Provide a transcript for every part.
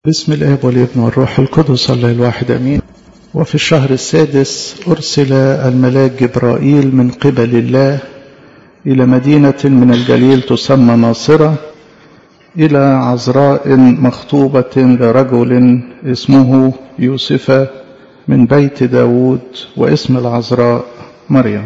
بسم الآب والابن والروح القدس الله الواحد أمين. وفي الشهر السادس أرسل الملاك جبرائيل من قبل الله إلى مدينة من الجليل تسمى ناصرة، إلى عذراء مخطوبة لرجل اسمه يوسف من بيت داود، واسم العذراء مريم.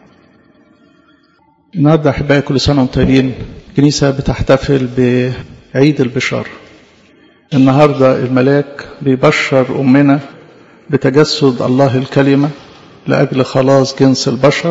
النهارده أحبائي كل سنة وانتم طيبين. الكنيسة بتحتفل بعيد البشارة. النهارده الملاك بيبشر أمنا بتجسد الله الكلمة لأجل خلاص جنس البشر،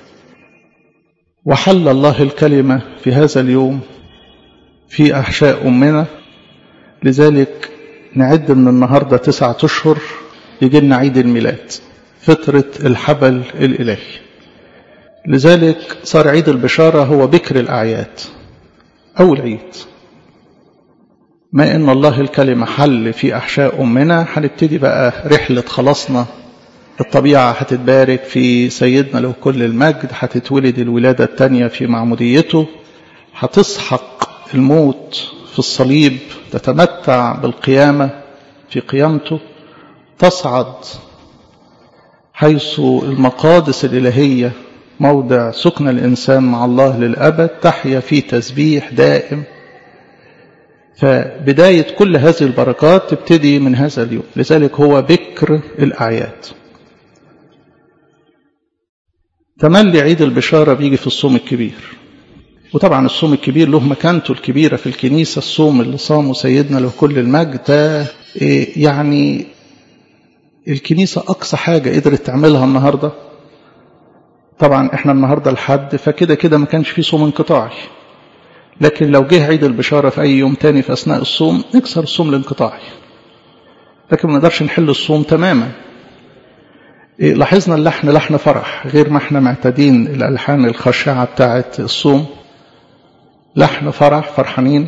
وحل الله الكلمة في هذا اليوم في أحشاء أمنا. لذلك نعد من النهارده 9 أشهر يجي لنا عيد الميلاد، فترة الحبل الإلهي. لذلك صار عيد البشارة هو بكر الأعياد، أول عيد. ما إن الله الكلمة حل في أحشاء أمنا، هنبتدي بقى رحلة خلاصنا. الطبيعة هتتبارك في سيدنا له كل المجد، هتتولد الولادة الثانية في معموديته، هتسحق الموت في الصليب، تتمتع بالقيامة في قيامته، تصعد حيث المقادس الإلهية موضع سكن الإنسان مع الله للأبد، تحيا في تسبيح دائم. فبداية كل هذه البركات تبتدي من هذا اليوم، لذلك هو بكر الأعياد. تملي عيد البشارة بيجي في الصوم الكبير، وطبعا الصوم الكبير له مكانته الكبيرة في الكنيسة. الصوم اللي صامه سيدنا له كل المجد ده يعني الكنيسة أقصى حاجة قدرت تعملها النهاردة. طبعا احنا النهاردة الحد، فكده كده ما كانش فيه صوم انقطاعي، لكن لو جه عيد البشارة في أي يوم تاني في أثناء الصوم نكسر الصوم الانقطاعي، لكن ما نقدرش نحل الصوم تماما. لاحظنا اللحن لحن فرح، غير ما احنا معتادين الألحان الخاشعة بتاعة الصوم، لحن فرح، فرحانين.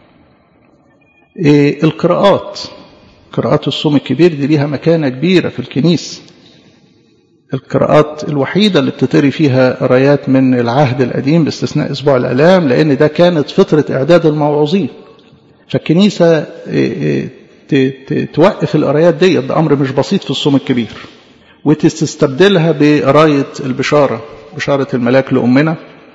القراءات، قراءات الصوم الكبير دي ليها مكانة كبيرة في الكنيسة. القراءات الوحيدة اللي بتطري فيها قرايات من العهد القديم باستثناء أسبوع الآلام، لأن ده كانت فترة إعداد الموعوظين. فالكنيسة توقف القرايات دي، ده أمر مش بسيط في الصوم الكبير، وتستبدلها بقراية البشارة، بشارة الملاك لأمنا.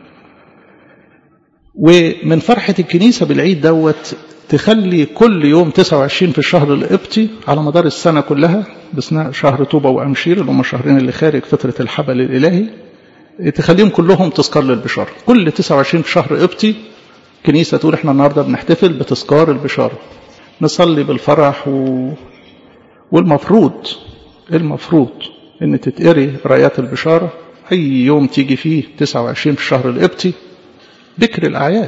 ومن فرحة الكنيسة بالعيد دوت تخلي كل يوم 29 في الشهر القبطي على مدار السنة كلها، باستثناء شهر طوبة وأمشير اللي هم الشهرين اللي خارج فترة الحبل الإلهي، تخليهم كلهم تذكار للبشارة. كل 29 في شهر قبطي كنيسة تقول احنا النهاردة بنحتفل بتذكار البشارة، نصلي بالفرح. والمفروض ان تتقري رايات البشارة أي يوم تيجي فيه 29 في الشهر القبطي، بكر الأعياد.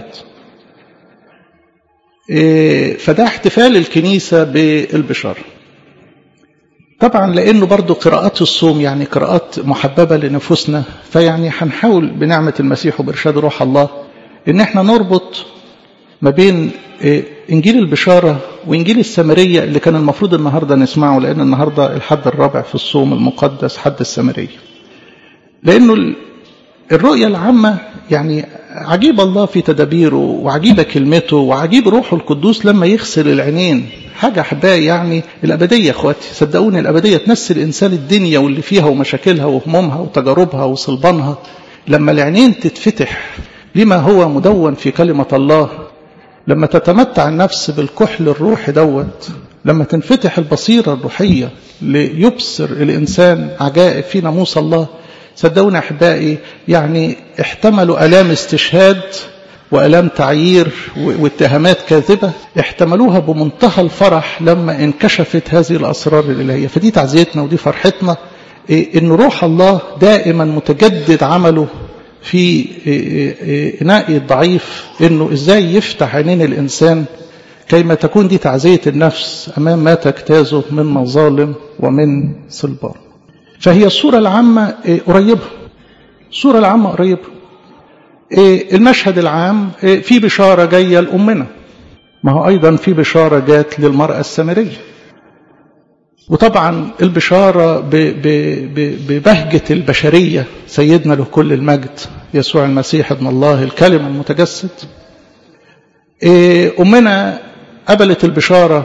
فده احتفال الكنيسة بالبشارة. طبعا لأنه برضو قراءات الصوم يعني قراءات محببة لنفوسنا، فيعني هنحاول بنعمة المسيح وبإرشاد روح الله إن احنا نربط ما بين إنجيل البشارة وإنجيل السامرية اللي كان المفروض النهاردة نسمعه، لأن النهاردة الحد الرابع في الصوم المقدس، حد السامرية. لأنه الرؤية العامة يعني عجيب الله في تدابيره، وعجيبة كلمته، وعجيب روحه القدوس لما يغسل العينين. حاجة أحبائي يعني الأبدية، أخواتي صدقوني الأبدية تنسي الإنسان الدنيا واللي فيها ومشاكلها وهمومها وتجاربها وصلبانها. لما العينين تتفتح لما هو مدون في كلمة الله، لما تتمتع النفس بالكحل الروحي دوت، لما تنفتح البصيرة الروحية ليبصر الإنسان عجائب في ناموس الله، صدقوني أحبائي يعني احتملوا ألام استشهاد وألام تعيير واتهامات كاذبة، احتملوها بمنتهى الفرح لما انكشفت هذه الأسرار الإلهية. فدي تعزيتنا ودي فرحتنا، إن روح الله دائما متجدد عمله في إناء الضعيف، إنه إزاي يفتح عينين الإنسان كيما تكون دي تعزية النفس أمام ما تجتازه من مظالم ومن صلبان. فهي الصورة العامة قريبة، الصورة العامة قريبة. المشهد العام في بشارة جاية لأمنا، ما هو أيضا في بشارة جات للمرأة السامرية. وطبعا البشارة ببهجة البشرية سيدنا له كل المجد يسوع المسيح ابن الله الكلمة المتجسد. أمنا قبلت البشارة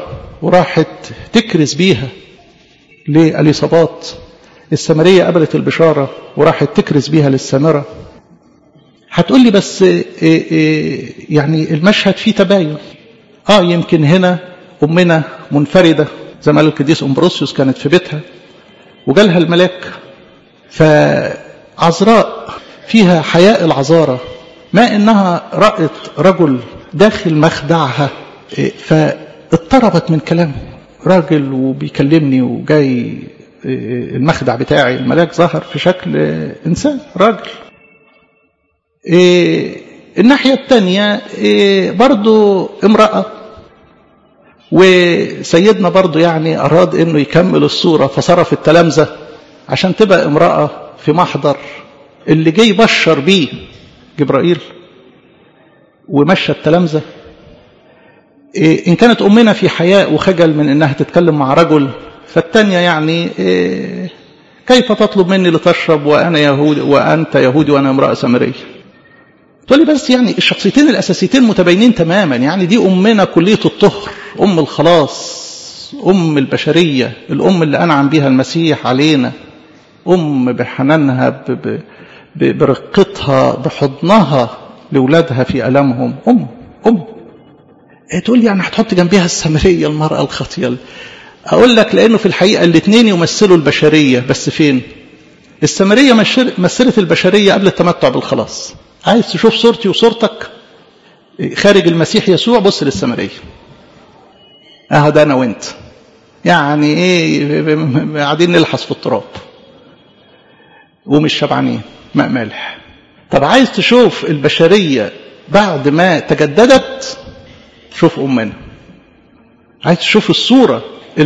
وراحت تكرز بيها لأليصابات. السامرية قبلت البشارة وراحت تكرز بيها للسامرة. هتقول لي بس يعني المشهد فيه تباين. يمكن هنا أمنا منفردة زي ما قال القديس أمبروسيوس كانت في بيتها وجالها الملاك، فعذراء فيها حياء العذارى، ما إنها رأت رجل داخل مخدعها فاضطربت من كلامه. راجل وبيكلمني وجاي المخدع بتاعي، الملاك ظهر في شكل إنسان راجل. الناحية الثانية برضو امرأة، وسيدنا برضو يعني أراد أنه يكمل الصورة فصرف التلامذة عشان تبقى امرأة في محضر اللي جاي بشر بيه جبرائيل ومشى التلامذة. إن كانت أمنا في حياء وخجل من أنها تتكلم مع رجل، فالتانية يعني كيف تطلب مني لتشرب وأنا يهودي وأنت يهودي وأنا امرأة سامرية؟ تقولي بس يعني الشخصيتين الأساسيتين متباينين تماما. يعني دي أمنا كلية الطهر، أم الخلاص، أم البشرية، الأم اللي أنعم بها المسيح علينا، أم بحنانها برقتها بحضنها لأولادها في ألمهم، أم. تقول لي يعني هتحط جنبها السامرية المرأة الخاطية؟ أقول لك لأنه في الحقيقة الاثنين يمثلوا البشرية، بس فين؟ السامرية مثلت البشرية قبل التمتع بالخلاص. عايز تشوف صورتي وصورتك خارج المسيح يسوع؟ بص للسامرية. ده أنا وإنت يعني قاعدين نلحس في التراب ومش شبعانين ماء مالح. طب عايز تشوف البشرية بعد ما تجددت؟ شوف أمنا. عايز تشوف الصورة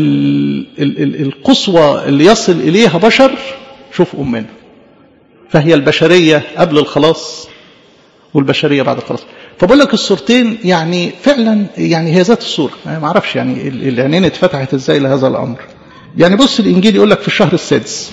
القصوى اللي يصل إليها بشر؟ شوف أمنا. فهي البشرية قبل الخلاص والبشرية بعد الخلاص. فبقول لك الصورتين يعني فعلا يعني هي ذات الصورة. ما اعرفش يعني العينين اتفتحت ازاي لهذا الأمر. يعني بص الإنجيل يقول لك في الشهر السادس.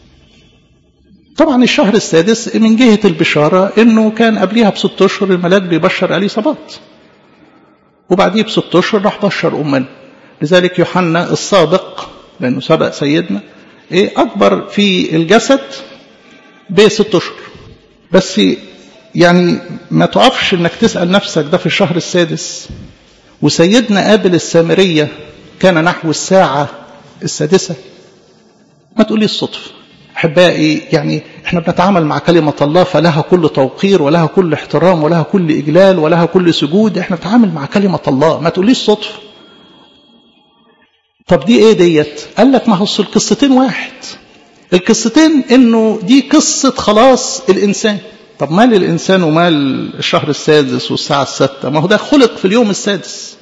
طبعا الشهر السادس من جهة البشارة انه كان قبلها ب6 أشهر الملاك بيبشر أليصابات، وبعديه ب6 أشهر راح بشر أمنا. لذلك يوحنا السابق لأنه سبق سيدنا أكبر في الجسد ب6 أشهر. بس يعني ما تقفش انك تسأل نفسك ده في الشهر السادس وسيدنا قابل السامرية كان نحو الساعة السادسة. ما تقولي الصدفة. أحبائي يعني احنا بنتعامل مع كلمة الله فلها كل توقير ولها كل احترام ولها كل إجلال ولها كل سجود. احنا بنتعامل مع كلمة الله، ما تقوليش صدفة. طب دي ايه ديت؟ قال لك ما هو القصتين واحد. القصتين انه دي قصة خلاص الإنسان. طب مال الإنسان ومال الشهر السادس والساعة 6؟ ما هو ده خلق في اليوم السادس.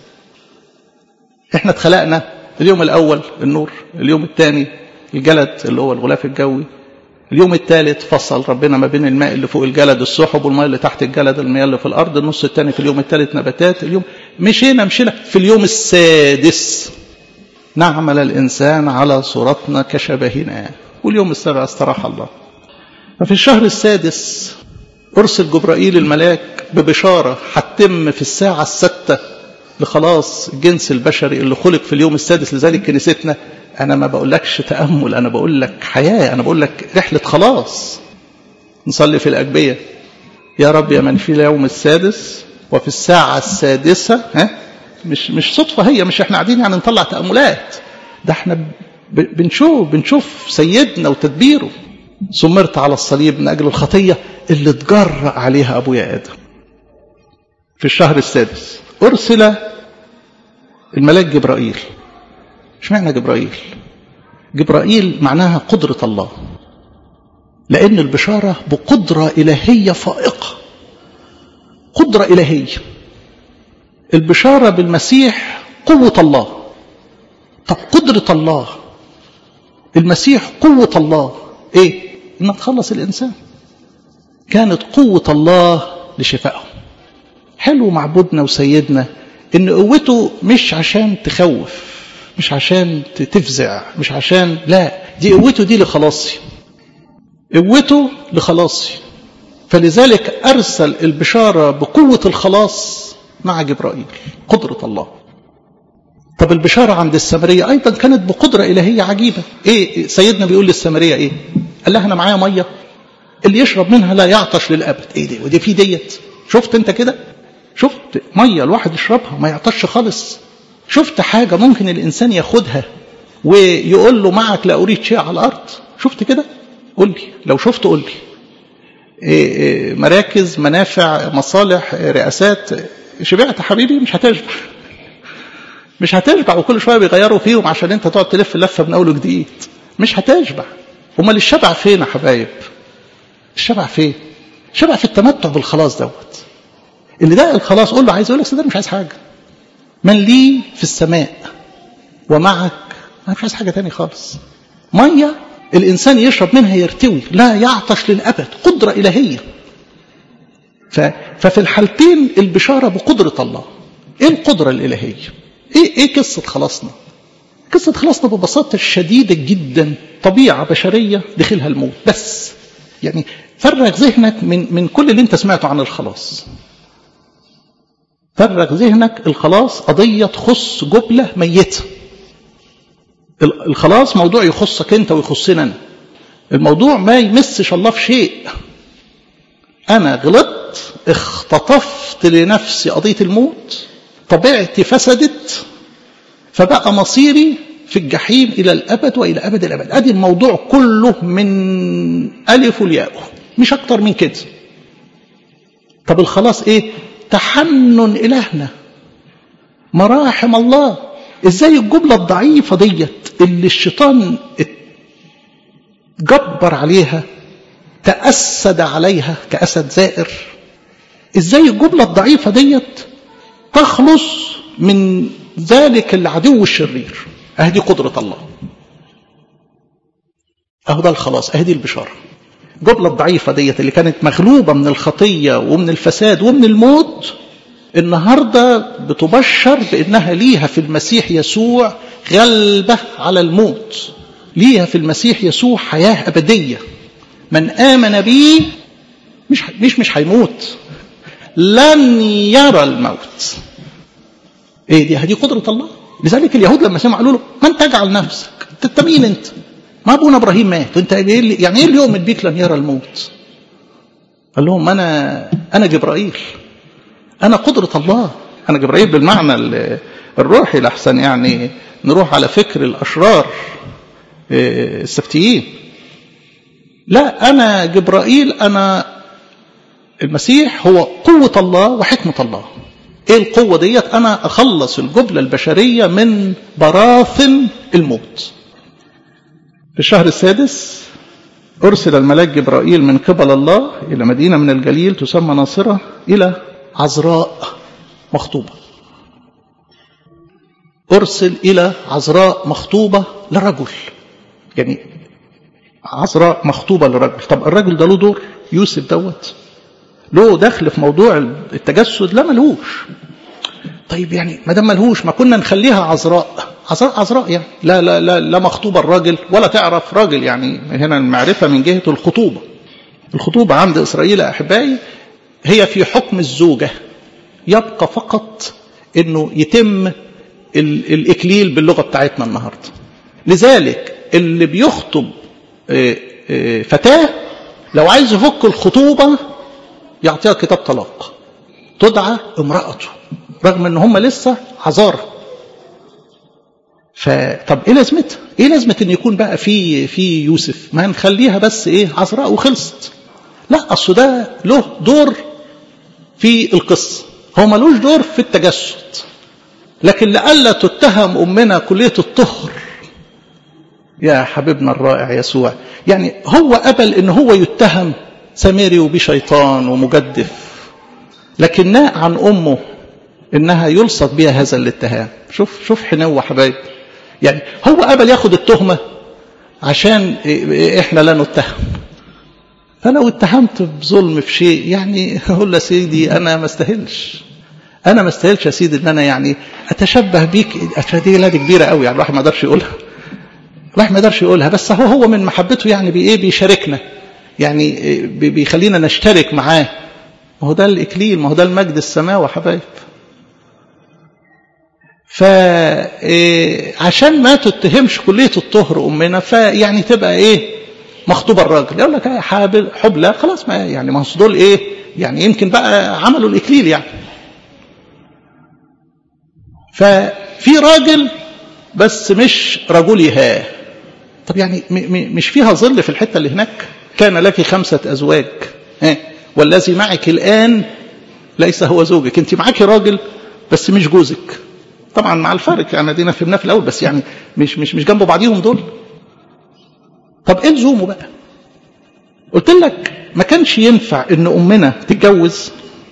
احنا اتخلقنا اليوم الأول النور، اليوم الثاني الجلد اللي هو الغلاف الجوي، اليوم الثالث فصل ربنا ما بين الماء اللي فوق الجلد السحب والماء اللي تحت الجلد المياه اللي في الأرض. النص الثاني في اليوم الثالث نباتات. اليوم مشينا في اليوم السادس نعمل الإنسان على صورتنا كشبهنا، واليوم السابع استراح الله. ففي الشهر السادس أرسل جبرائيل الملاك ببشارة هتتم في الساعة 6 لخلاص الجنس البشري اللي خلق في اليوم السادس. لذلك كنيستنا أنا ما بقولكش تأمل، أنا بقول لك حياة، أنا بقول لك رحلة خلاص. نصلي في الأجبية يا رب يا من في اليوم السادس وفي الساعة السادسة. مش صدفة، هي مش احنا قاعدين يعني نطلع تأملات، ده احنا بنشوف سيدنا وتدبيره. سمرت على الصليب من أجل الخطية اللي اتجرأ عليها أبويا آدم. في الشهر السادس أرسل الملاك جبرائيل. ايش معنى جبرائيل؟ جبرائيل معناها قدرة الله، لأن البشارة بقدرة إلهية فائقة، قدرة إلهية. البشارة بالمسيح قوة الله. طب قدرة الله، المسيح قوة الله ايه؟ انك تخلص الانسان. كانت قوة الله لشفائهم. حلو معبودنا وسيدنا ان قوته مش عشان تخوف، مش عشان تفزع، مش عشان، لا، دي قوته دي لخلاصي، قوته لخلاصي. فلذلك ارسل البشارة بقوة الخلاص مع جبرائيل، قدرة الله. طب البشارة عند السامرية أيضا كانت بقدرة إلهية عجيبة. إيه سيدنا بيقول للسامرية إيه؟ قال لها أنا معايا مية اللي يشرب منها لا يعطش للأبد. إيه دي ودي في ديت؟ شفت أنت كده؟ شفت مية الواحد يشربها ما يعطش خالص؟ شفت حاجة ممكن الإنسان ياخدها ويقول له معك لا أريد شيء على الأرض؟ شفت كده؟ قل لي لو شفت قل لي. مراكز، منافع، مصالح، رئاسات، شبعت حبيبي؟ مش هتشبع، مش هتشبع، وكل شوية بيغيروا فيهم عشان انت تقعد تلف لفة من أول وجديد. مش هتشبع. امال الشبع فين يا حبايب؟ الشبع فين؟ الشبع في التمتع بالخلاص دوت. اللي ده الخلاص قول له عايز، يقول لك صدق مش عايز حاجة. من لي في السماء ومعك، انا مش عايز حاجة تاني خالص. مية الإنسان يشرب منها يرتوي لا يعطش للأبد، قدرة إلهية. ففي الحالتين البشارة بقدرة الله. ايه القدرة الإلهية؟ ايه قصة خلاصنا؟ قصة خلاصنا ببساطة شديدة جدا طبيعة بشرية دخلها الموت بس. يعني فرغ ذهنك من كل اللي انت سمعته عن الخلاص. فرغ ذهنك. الخلاص قضية تخص جبلة ميتة. الخلاص موضوع يخصك انت ويخصنا انا. الموضوع ما يمسش الله في شيء. انا غلطت، اختطفت لنفسي قضية الموت، طبيعتي فسدت، فبقى مصيري في الجحيم إلى الأبد وإلى أبد الأبد. أدي الموضوع كله من ألف والياء، مش أكتر من كده. طب الخلاص إيه؟ تحنن إلهنا، مراحم الله. إزاي الجملة الضعيفة ديت اللي الشيطان جبر عليها، تأسد عليها كأسد زائر، إزاي الجملة الضعيفة ديت تخلص من ذلك العدو الشرير؟ أهدي قدرة الله، أهو ده الخلاص، أهدي البشارة. الجملة الضعيفة ديت اللي كانت مغلوبة من الخطية ومن الفساد ومن الموت، النهاردة بتبشر بأنها ليها في المسيح يسوع غلبة على الموت، ليها في المسيح يسوع حياة أبدية. من آمن به مش هيموت، لن يرى الموت. ايه دي؟ هذه قدرة الله. لذلك اليهود لما سمعوا قالوا له من تجعل نفسك؟ انت مين انت؟ ما ابونا ابراهيم مات، وانت يعني ايه اللي يؤمن بيك لن يرى الموت؟ قال لهم انا جبرائيل، انا قدرة الله. انا جبرائيل بالمعنى الروحي، لحسن يعني نروح على فكر الاشرار السفتيين. لا، انا جبرائيل، انا المسيح هو قوة الله وحكمة الله. ايه القوة ديت؟ انا اخلص الجبلة البشرية من براثن الموت. في الشهر السادس ارسل الملاك جبرائيل من قبل الله الى مدينة من الجليل تسمى ناصرة، الى عذراء مخطوبة. ارسل الى عذراء مخطوبة لرجل، يعني عذراء مخطوبة لرجل. طب الرجل ده له دور؟ يوسف دوت له دخل في موضوع التجسد؟ لا، ملهوش. طيب يعني ما دام ملهوش، ما كنا نخليها عذراء. عذراء يعني لا مخطوبة الراجل ولا تعرف راجل. يعني هنا المعرفة من جهة الخطوبة. الخطوبة عند إسرائيل أحبائي هي في حكم الزوجة، يبقى فقط انه يتم الإكليل باللغة بتاعتنا النهاردة. لذلك اللي بيخطب فتاة لو عايز يفك الخطوبة يعطيها كتاب طلاق، تدعى امرأته، رغم ان هم لسه عذارى. طب ايه لازمتها؟ ايه لازمة ان يكون بقى في يوسف؟ ما نخليها بس ايه، عذراء وخلصت. لا، اصل ده له دور في القصة، هو ملوش دور في التجسد. لكن لألا تتهم أمنا كلية الطهر يا حبيبنا الرائع يسوع، يعني هو قبل ان هو يتهم سامري وبشيطان ومجدف، لكن ناء عن أمه إنها يلصق بها هذا الاتهام. شوف حنوة حبايب. يعني هو قبل ياخد التهمة عشان إحنا لا نتهم. فلو اتهمت بظلم في شيء، يعني أقول له سيدي أنا ما استاهلش يا سيدي إن أنا يعني أتشبه بيك. دي كبيرة قوي، يعني الواحد ما يقدرش يقولها، بس هو من محبته يعني بيشاركنا، يعني بيخلينا نشترك معاه. ما هو ده الإكليل، ما هو ده المجد السماوي حبايب. فعشان ما تتهمش كلية الطهر أمنا، فيعني تبقى إيه مخطوبة الراجل، يقول لك يا حبلة خلاص، ما يعني ما دول إيه يعني يمكن بقى عملوا الإكليل يعني. ففي راجل بس مش رجلها. طب يعني مش فيها ظل في الحتة اللي هناك؟ كان لك 5 أزواج والذي معك الآن ليس هو زوجك. انت معاكي راجل بس مش جوزك، طبعا مع الفرق يعني دينا فهمناه في الأول، بس يعني مش جنب بعضيهم دول. طب ايه لزومه بقى؟ قلت لك ما كانش ينفع ان أمنا تتجوز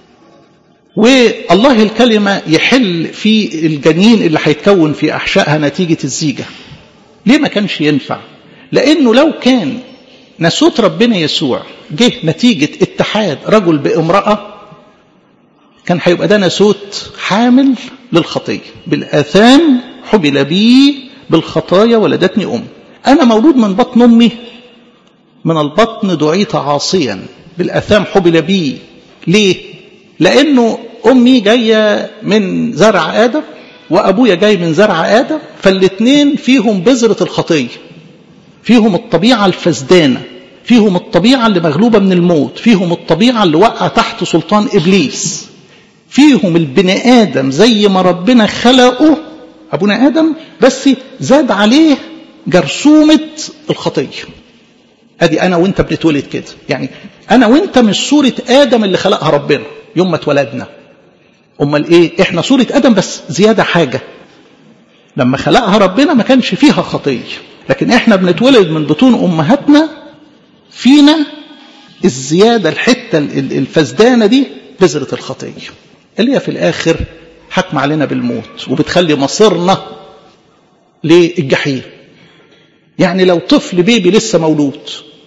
والله الكلمة يحل في الجنين اللي هيتكون في أحشائها نتيجة الزيجة. ليه ما كانش ينفع؟ لأنه لو كان ناسوت ربنا يسوع جه نتيجة اتحاد رجل بامرأة، كان هيبقى ده ناسوت حامل للخطية. بالآثام حبل بي، بالخطايا ولدتني أم. أنا مولود من بطن أمي، من البطن دعيت عاصيا، بالآثام حبل بي. ليه؟ لأنه أمي جاية من زرع آدم وأبويا جاي من زرع آدم، فالاثنين فيهم بذرة الخطية، فيهم الطبيعة الفسدانة، فيهم الطبيعة اللي مغلوبة من الموت، فيهم الطبيعة اللي وقع تحت سلطان إبليس، فيهم البني آدم زي ما ربنا خلقه أبونا آدم، بس زاد عليه جرثومة الخطية. أدي أنا وإنت بنتولد كده، يعني أنا وإنت مش صورة آدم اللي خلقها ربنا يوم ما اتولدنا. أمال إيه؟ إحنا صورة آدم بس زيادة حاجة. لما خلقها ربنا ما كانش فيها خطية، لكن إحنا بنتولد من بطون أمهاتنا فينا الزيادة، الحتة الفسدانة دي بذرة الخطية اللي هي في الآخر حكم علينا بالموت وبتخلي مصيرنا للجحيم. يعني لو طفل بيبي لسه مولود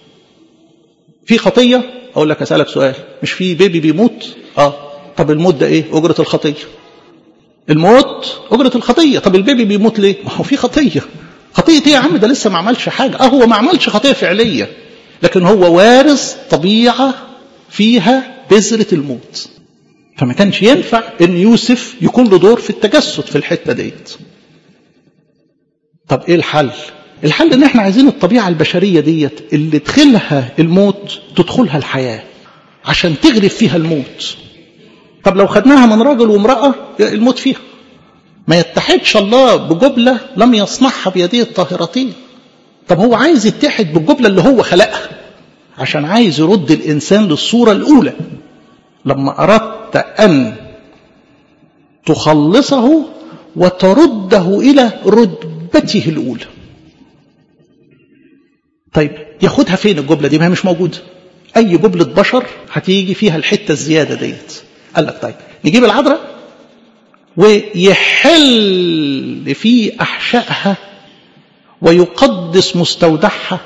في خطية، أقول لك أسألك سؤال، مش في بيبي بيموت؟ طب الموت ده إيه؟ أجرة الخطية. الموت أجرة الخطية. طب البيبي بيموت ليه؟ ما هو في خطية. خطية إيه يا عم؟ ده لسه ما عملش حاجة. هو ما عملش خطية فعلية، لكن هو وارث طبيعة فيها بذرة الموت. فما كانش ينفع ان يوسف يكون له دور في التجسد في الحتة ديت. طب ايه الحل؟ الحل ان احنا عايزين الطبيعة البشرية ديت اللي تدخلها الموت تدخلها الحياة عشان تغلب فيها الموت. طب لو خدناها من راجل وامرأة الموت فيها. ما يتحدش الله بجبلة لم يصنعها بيديه الطاهرتين. طب هو عايز يتحد بالجبلة اللي هو خلقها عشان عايز يرد الإنسان للصورة الأولى. لما أردت أن تخلصه وترده إلى رتبته الأولى. طيب ياخدها فين الجبلة دي؟ ما هي مش موجودة. أي جبلة بشر هتيجي فيها الحتة الزيادة ديت. قال لك طيب نجيب العذراء ويحل في أحشائها ويقدس مستودعها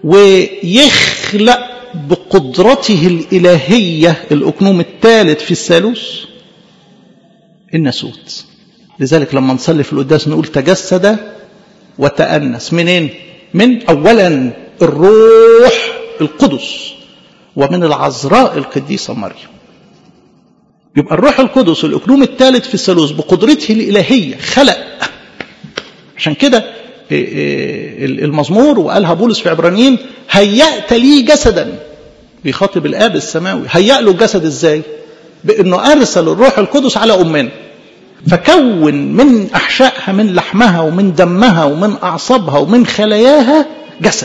ويخلق بقدرته الإلهية الأكنوم الثالث في الثالوث الناسوت. لذلك لما نصلي في القداس نقول تجسد وتأنس. منين؟ من أولا الروح القدس ومن العذراء القديسة مريم. يبقى الروح القدس الأكنوم الثالث في الثالوث بقدرته الإلهية خلق. عشان كده المزمور وقالها بولس في عبرانيين هيأت لي جسدا، بيخاطب الآب السماوي. هيأ له الجسد ازاي؟ بأنه أرسل الروح القدس على أمنا فكون من أحشائها من لحمها ومن دمها ومن أعصابها ومن خلاياها جسد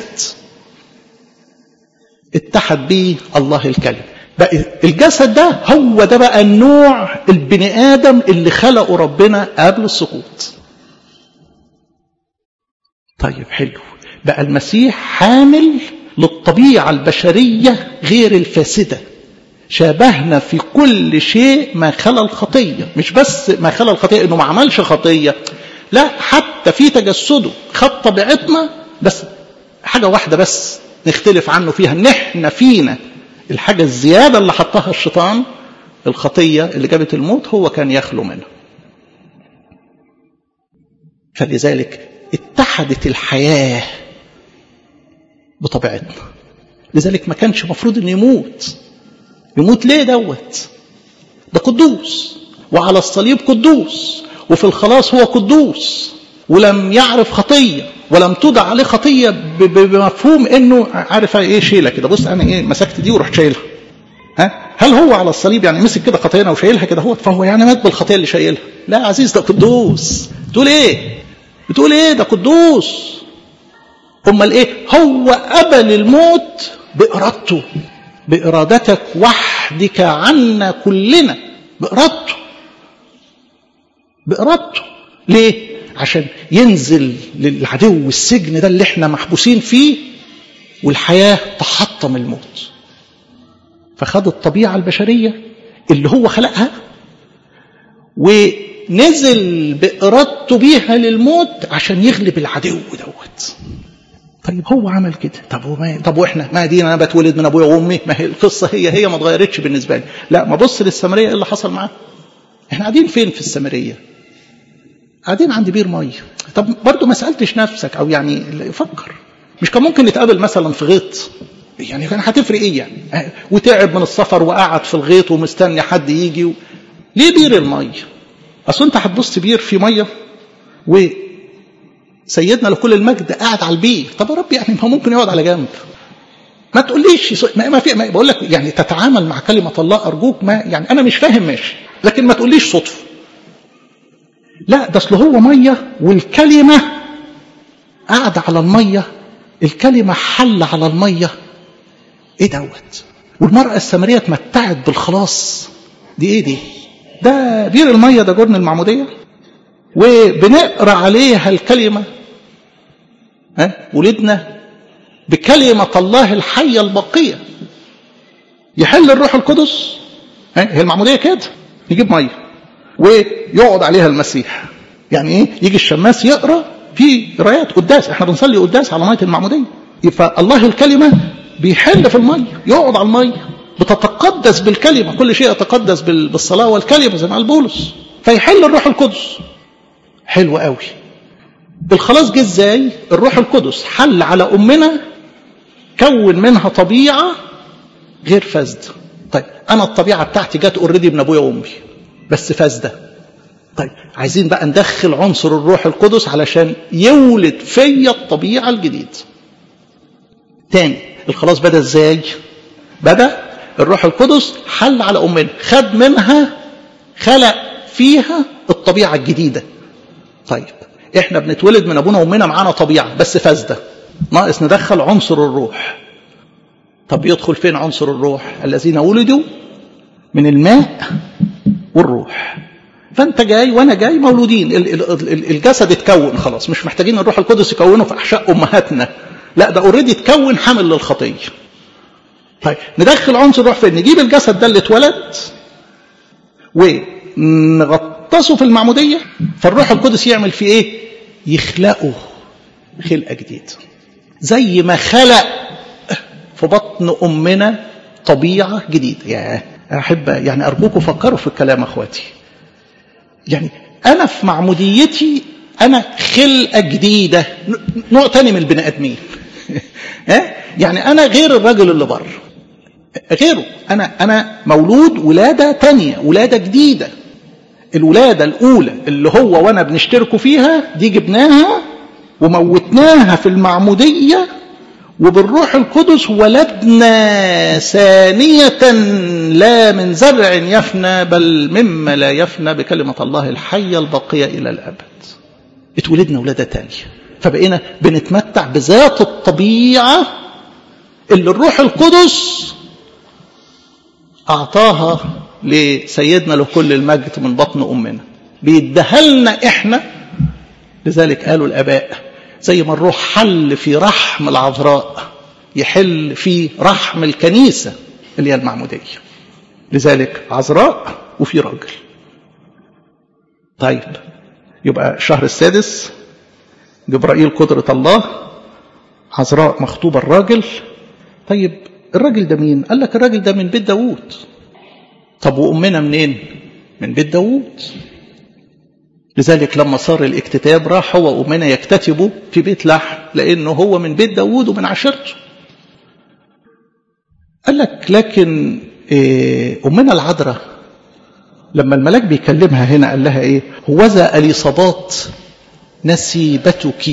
اتحد به الله الكلمة. بقى الجسد ده هو ده بقى النوع البني آدم اللي خلقه ربنا قبل السقوط. طيب حلو، بقى المسيح حامل للطبيعة البشرية غير الفاسدة، شابهنا في كل شيء ما خلا الخطية. مش بس ما خلا الخطية انه ما عملش خطية، لا، حتى في تجسده خد طبيعتنا، بس حاجة واحدة بس نختلف عنه فيها، ان احنا فينا الحاجة الزيادة اللي حطها الشيطان، الخطية اللي جابت الموت، هو كان يخلو منها. فلذلك اتحدت الحياة بطبيعتنا. لذلك ما كانش مفروض انه يموت ليه دوت؟ ده قدوس وعلى الصليب قدوس وفي الخلاص هو قدوس ولم يعرف خطية ولم تودع عليه خطية بمفهوم انه عارف ايه شيلة كده، بص انا ايه مسكت دي ورحت شايلها. هل هو على الصليب يعني مسك كده خطيئنا وشايلها كده هو، فهو يعني مات بالخطية اللي شايلها؟ لا يا عزيز، ده قدوس. بتقول ايه ده قدوس. امال ايه؟ هو قبل الموت بإرادته، بإرادتك وحدك عنا كلنا، بإرادته. ليه؟ عشان ينزل للعدو والسجن ده اللي احنا محبوسين فيه، والحياة تحطم الموت. فخد الطبيعة البشرية اللي هو خلقها ونزل بإرادته بيها للموت عشان يغلب العدو دوت. طيب هو عمل كده، طب واحنا ما دينا انا بتولد من ابويا وامي، ما هي القصه هي ما اتغيرتش بالنسبه لي. لا، ما بص للسامريه ايه اللي حصل معاه. احنا قاعدين فين في السامريه؟ قاعدين عند بير ميه. طب برضو ما سالتش نفسك او يعني فكر، مش كان ممكن نتقابل مثلا في غيط؟ يعني كان هتفرق ايه يعني؟ وتعب من السفر وقعد في الغيط ومستني حد يجي ليه بير الميه؟ اصل انت هتبص بير في ميه وسيدنا لكل المجد قاعد على البير. طب يا رب يعني ما ممكن يقعد على جنب؟ ما تقوليش ما في، ما بقول لك يعني تتعامل مع كلمه الله ارجوك. ما يعني انا مش فاهم ماشي، لكن ما تقوليش صدفه. لا، ده اصل هو ميه والكلمه قاعده على الميه، الكلمه حل على الميه. ايه دوت؟ والمراه السامريه اتمتعت بالخلاص. دي ايه دي؟ ده بير الميه، ده جرن المعموديه، وبنقرا عليها الكلمه. ولدنا بكلمه الله الحيه الباقيه. يحل الروح القدس. هي المعموديه كده، نجيب ميه ويقعد عليها المسيح. يعني ايه؟ يجي الشماس يقرا في قرايات قداس، احنا بنصلي قداس على ميه المعموديه. فالله الكلمه بيحل في الميه، يقعد على الميه، بتتقدس بالكلمه، كل شيء يتقدس بالصلاه والكلمه زي ما قال بولس. فيحل الروح القدس. حلو قوي. الخلاص جه ازاي؟ الروح القدس حل على امنا، كون منها طبيعه غير فاسده. طيب انا الطبيعه بتاعتي جت اوريدي من ابويا وامي بس فاسده. طيب عايزين بقى ندخل عنصر الروح القدس علشان يولد فيا الطبيعه الجديده. تاني، الخلاص بدا ازاي؟ بدا الروح القدس حل على امنا، خد منها، خلق فيها الطبيعه الجديده. طيب احنا بنتولد من ابونا وامنا معانا طبيعه بس فاسده، ناقص ندخل عنصر الروح. طب يدخل فين عنصر الروح؟ الذين ولدوا من الماء والروح. فانت جاي وانا جاي مولودين، الجسد اتكون خلاص، مش محتاجين الروح القدس يكونه في احشاء امهاتنا، لا ده اوريدي اتكون حامل للخطيه. طيب ندخل عنصر الروح فين؟ نجيب الجسد ده اللي اتولد ونغطسه في المعموديه، فالروح القدس يعمل فيه ايه؟ يخلقه خلقه جديده، زي ما خلق في بطن امنا طبيعه جديده. يا احب يعني ارجوكم فكروا في الكلام اخواتي. يعني انا في معموديتي انا خلقه جديده، نوع تاني من البني ادمين. يعني انا غير الراجل اللي بره، غيره. انا مولود ولاده تانية، ولاده جديده. الولاده الاولى اللي هو وانا بنشتركوا فيها دي جبناها وموتناها في المعموديه، وبالروح القدس ولدنا ثانية، لا من زرع يفنى بل مما لا يفنى بكلمة الله الحية الباقية إلى الأبد. اتولدنا ولادة تانية، فبقينا بنتمتع بذات الطبيعة اللي الروح القدس أعطاها لسيدنا لكل المجد من بطن أمنا، بيدهلنا إحنا. لذلك قالوا الآباء زي ما الروح حل في رحم العذراء يحل في رحم الكنيسة اللي هي المعمودية. لذلك عذراء وفي راجل. طيب يبقى الشهر السادس جبرائيل قدرة الله، عذراء مخطوبة الراجل. طيب الراجل ده مين؟ قال لك الراجل ده من بيت داوود. طب وأمنا منين؟ من بيت داوود. لذلك لما صار الاكتتاب راح هو وأمنا يكتتبوا في بيت لحم، لأنه هو من بيت داوود ومن عشيرته. قال لك لكن أمنا العذراء لما الملاك بيكلمها هنا قال لها ايه؟ هوذا اليصابات نسيبتك.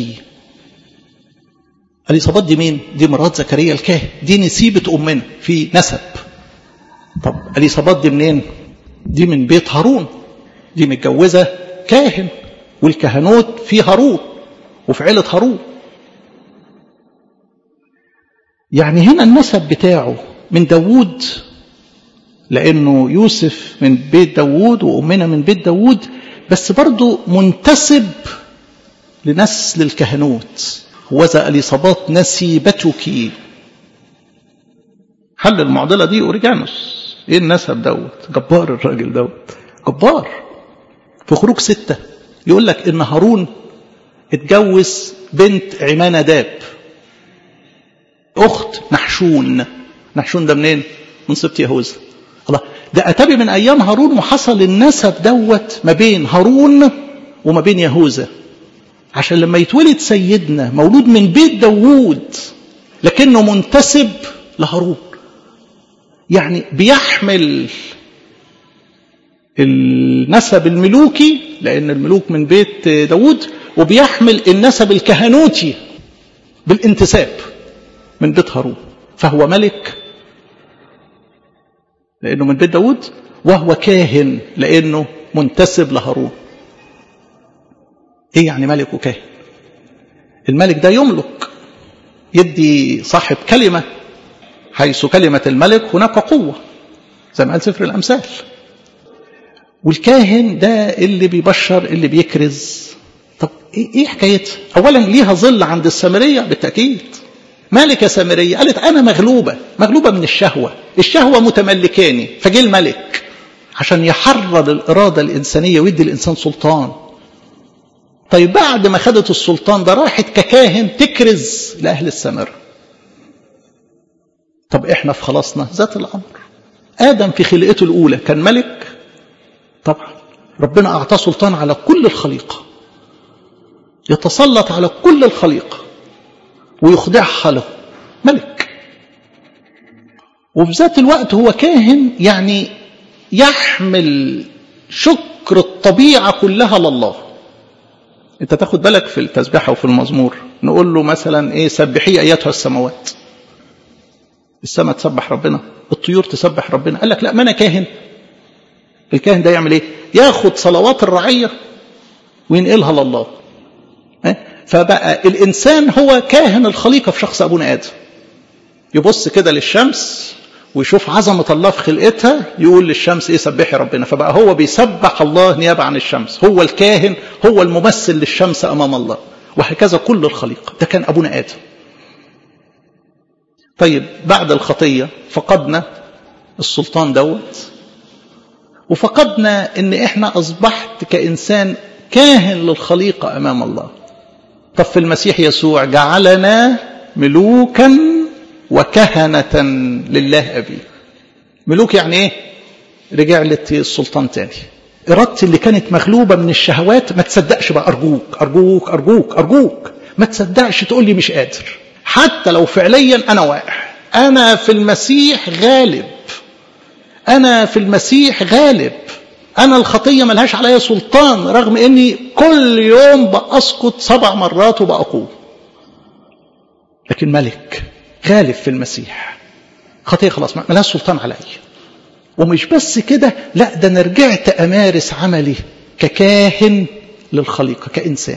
اليصابات دي مين؟ دي مرات زكريا الكاهن، دي نسيبة أمنا في نسب. طب اليصابات دي منين؟ دي من بيت هارون، دي متجوزة كاهن، والكهنوت في هارون وفي عيلة هارون. يعني هنا النسب بتاعه من داوود، لأنه يوسف من بيت داوود وأمنا من بيت داوود، بس برضو منتسب لنسل الكهنوت. هوذا اليصابات نسيبتك. حل المعضلة دي أوريجانوس. ايه النسب دوت؟ جبار الراجل دوت، جبار. في خروج 6 يقول لك ان هارون اتجوز بنت عماناداب اخت نحشون. نحشون ده منين؟ من سبط يهوذا. الله، ده اتابي من ايام هارون وحصل النسب دوت ما بين هارون وما بين يهوذا، عشان لما يتولد سيدنا مولود من بيت داوود لكنه منتسب لهارون، يعني بيحمل النسب الملوكي لأن الملوك من بيت داود، وبيحمل النسب الكهنوتي بالانتساب من بيت هارون. فهو ملك لأنه من بيت داود، وهو كاهن لأنه منتسب لهارون. إيه يعني ملك وكاهن؟ الملك ده يملك، يدي صاحب كلمة، حيث كلمة الملك هناك قوة زي ما قال سفر الأمثال. والكاهن ده اللي بيبشر، اللي بيكرز. طب ايه حكايتها؟ اولا ليها ظل عند السامرية بالتأكيد. مالكة سامرية قالت انا مغلوبة من الشهوة متملكاني، فجي الملك عشان يحرر الإرادة الإنسانية ويدي الإنسان سلطان. طيب بعد ما خدت السلطان ده راحت ككاهن تكرز لأهل السامرة. طب احنا في خلاصنا ذات الأمر. آدم في خلقته الأولى كان ملك طبعا، ربنا أعطاه سلطان على كل الخليقة، يتسلط على كل الخليقة ويخضعها له، ملك. وفي ذات الوقت هو كاهن، يعني يحمل شكر الطبيعة كلها لله. انت تاخد بالك في التسبيحة وفي المزمور نقول له مثلا ايه؟ سبحي ايتها السماوات. السماء تسبح ربنا، الطيور تسبح ربنا. قال لك لا، ما انا كاهن. الكاهن ده يعمل ايه؟ ياخد صلوات الرعية وينقلها لله. فبقى الانسان هو كاهن الخليقة في شخص ابونا آدم. يبص كده للشمس ويشوف عظمة الله في خلقتها، يقول للشمس ايه؟ سبحي ربنا. فبقى هو بيسبح الله نيابة عن الشمس، هو الكاهن، هو الممثل للشمس امام الله. وهكذا كل الخليقة. ده كان ابونا آدم. طيب بعد الخطية فقدنا السلطان دوت، وفقدنا ان احنا اصبحت كإنسان كاهن للخليقة امام الله. طب في المسيح يسوع جعلنا ملوكا وكهنة لله أبي. ملوك يعني ايه؟ رجع للسلطان تاني. إرادتي اللي كانت مغلوبة من الشهوات ما تصدقش بقى، أرجوك أرجوك أرجوك أرجوك ما تصدقش تقول لي مش قادر، حتى لو فعليا أنا واقع. أنا في المسيح غالب، أنا في المسيح غالب. أنا الخطية ملهاش عليا سلطان، رغم أني كل يوم بأسقط 7 مرات وبأقوم. لكن ملك غالب في المسيح. خطية خلاص ملهاش سلطان علي. ومش بس كده، لا، ده أنا رجعت أمارس عملي ككاهن للخليقة كإنسان.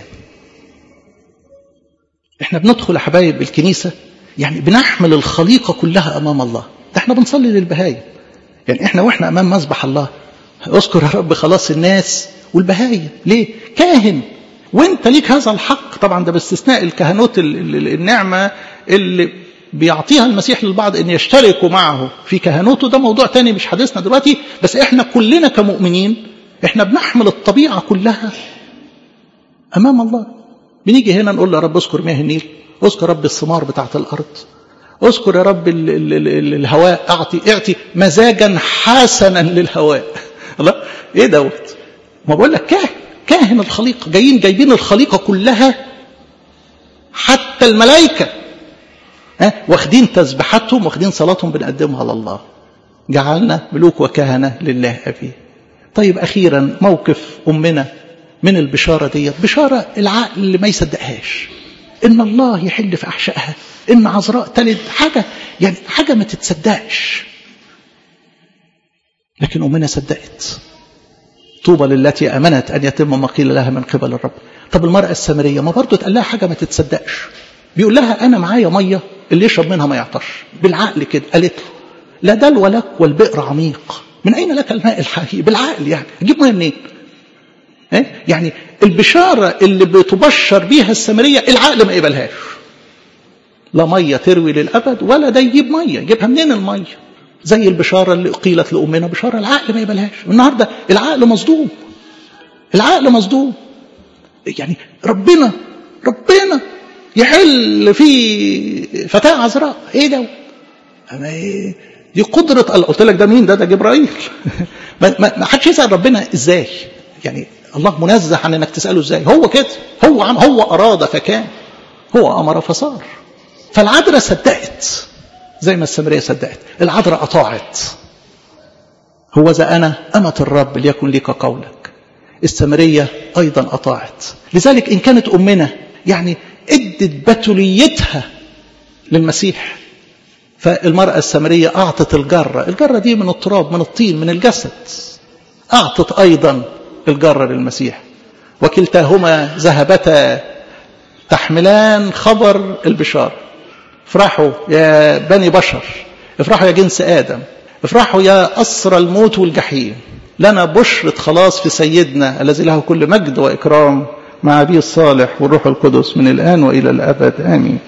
احنا بندخل يا حبايب الكنيسة، يعني بنحمل الخليقة كلها أمام الله. ده احنا بنصلي للبهايم، يعني احنا واحنا أمام مذبح الله اذكر يا رب خلاص الناس والبهايم. ليه؟ كاهن، وانت ليك هذا الحق. طبعا ده باستثناء الكهنوت النعمة اللي بيعطيها المسيح للبعض ان يشتركوا معه في كهنوته، ده موضوع تاني مش حديثنا دلوقتي. بس احنا كلنا كمؤمنين احنا بنحمل الطبيعة كلها امام الله. بنيجي هنا نقول يا رب اذكر مياه النيل، اذكر رب الثمار بتاعت الارض، اذكر يا رب الهواء، اعطي مزاجا حسنا للهواء. الله، ايه دوت؟ ما بقول لك كاهن الخليقة. جايبين الخليقة كلها، حتى الملائكة واخدين تسبيحاتهم واخدين صلاتهم بنقدمها لله. جعلنا ملوك وكهنة لله أبي. طيب أخيرا موقف أمنا من البشارة ديت، بشارة العقل ما يصدقهاش، إن الله يحل في أحشائها، إن عذراء تلد، حاجة يعني حاجة ما تتصدقش. لكن أمنا صدقت. طوبى للتي أمنت أن يتم ما قيل لها من قبل الرب. طب المرأة السامرية ما برضو تقال لها حاجة ما تتصدقش، بيقول لها أنا معايا مية اللي يشرب منها ما يعطش. بالعقل كده قالت له لا دلو لك والبئر عميق، من أين لك الماء الحقيقي؟ بالعقل يعني تجيب مية منين؟ يعني البشارة اللي بتبشر بيها السامرية العقل ما يقبلهاش. لا مية تروي للأبد ولا ده يجيب مية، يجيبها منين المية؟ زي البشارة اللي قيلت لأمنا، بشارة العقل ما يقبلهاش. النهاردة العقل مصدوم، العقل مصدوم. يعني ربنا يحل في فتاة عذراء، ايه ده؟ دي قدرة الله. قلت لك ده مين؟ ده جبرائيل. ما حدش يسأل ربنا ازاي، يعني الله منزه عن انك تسأله ازاي. هو كده، هو أراد فكان، هو أمر فصار. فالعذراء صدقت زي ما السامرية صدقت، العذراء أطاعت. هو ذا أنا أمة الرب ليكن لك قولك. السامرية أيضا أطاعت. لذلك إن كانت أمنا يعني ادت بتوليتها للمسيح، فالمرأة السامرية أعطت الجرة دي من التراب، من الطين، من الجسد، أعطت أيضا الجرة للمسيح. وكلتاهما ذهبتا تحملان خبر البشار. افرحوا يا بني بشر، افرحوا يا جنس آدم، افرحوا يا أسرى الموت والجحيم، لنا بشرة خلاص في سيدنا الذي له كل مجد وإكرام مع أبيه الصالح والروح القدس من الآن وإلى الأبد آمين.